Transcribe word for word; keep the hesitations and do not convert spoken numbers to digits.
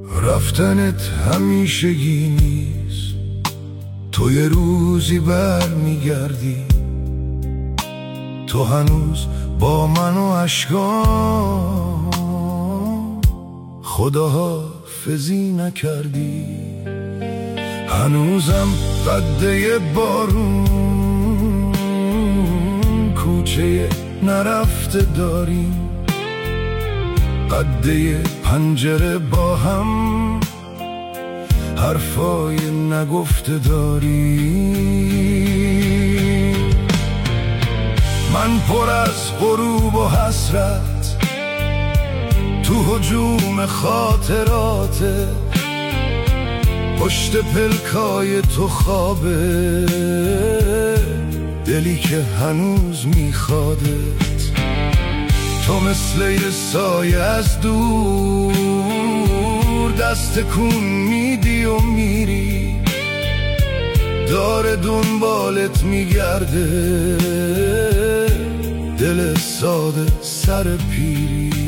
رفتنت همیشگی نیست، تو یه روزی بر میگردی. تو هنوز با من و عشقام خداحافظی نکردی. هنوزم قده بارون کوچه نرفته داریم، قده پنجره با هم حرفای نگفته داریم. من پر از غروب و حسرت تو هجوم خاطراته، پشت پلکای تو خوابه دلی که هنوز میخوادت. تو مثل یه سایه از دور دست کن میدی و میری، داره دنبالت میگرده دل ساده سر پیری.